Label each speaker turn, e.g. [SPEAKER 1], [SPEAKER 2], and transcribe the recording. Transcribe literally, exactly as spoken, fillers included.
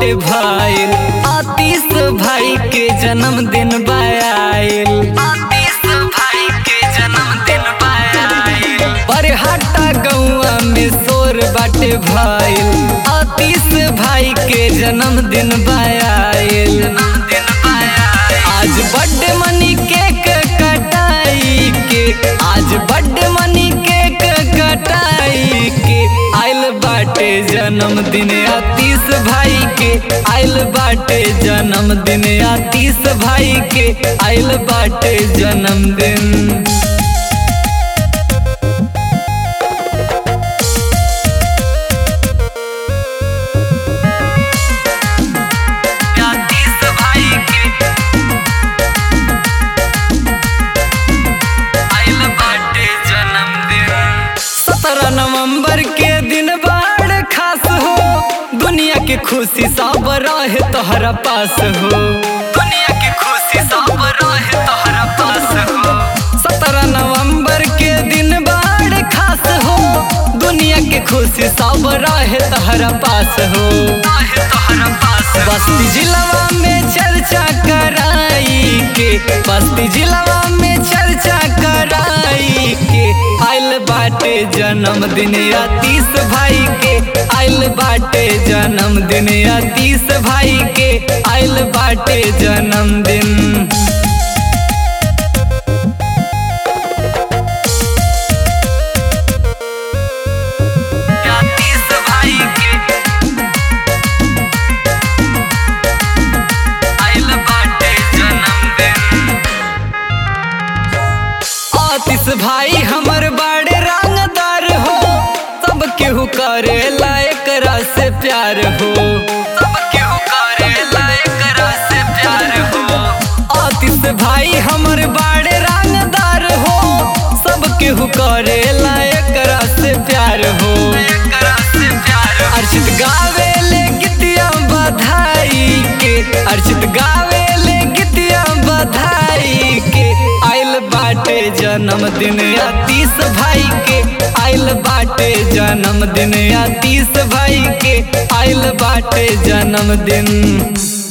[SPEAKER 1] बाटे भइल आतिश भाई के जन्मदिन बायाइल आतिश भाई के जन्मदिन बायाइल बरहाटा गौआ में शोर बाटे भइल आतिश भाई के जन्मदिन बायाइल जन्मदिन बायाइल आज बर्थडे मनी केक कटाई के आज बर्थडे मनी केक कटाई के आइल बाटे जन्मदिन आतिश भाई के आइल बाटे जन्मदिन आतिश भाई के आइल बाटे जन्मदिन सत्रह नवंबर के दिन बड़ खास हो दुनिया के खुशी सब रहे तोहरा पास हो दुनिया के खुशी सब रहे तोहरा पास हो सत्रह नवंबर के दिन बड़ खास हो दुनिया के खुशी सब रहे तोहरा पास हो रहे तोहरा पास बस्ती जिलावा में चर्चा कराई के बस्ती जिलावा में चर्चा कराई के आइल बाटे जन्मदिन आतिश भाई के आइल बाटे जन्मदिन आतिश भाई के आइल बाटे जन्मदिन आतिश भाई हमर बड़े रंगदार हो सब केहू करेला एकरा से प्यार हो सब केहू करेला एकरा से प्यार हो आतिश भाई हमर बड़े रंगदार हो सब केहू करेला एकरा से प्यार हो एकरा से प्यार अर्चित गावेले गीतिया बधाई के अर्चित गावेले गीतिया बधाई के आइल बाटे जन्मदिन आतिश भाई के आइल बाटे जन्मदिन आतिश भाई के आइल बाटे जन्मदिन।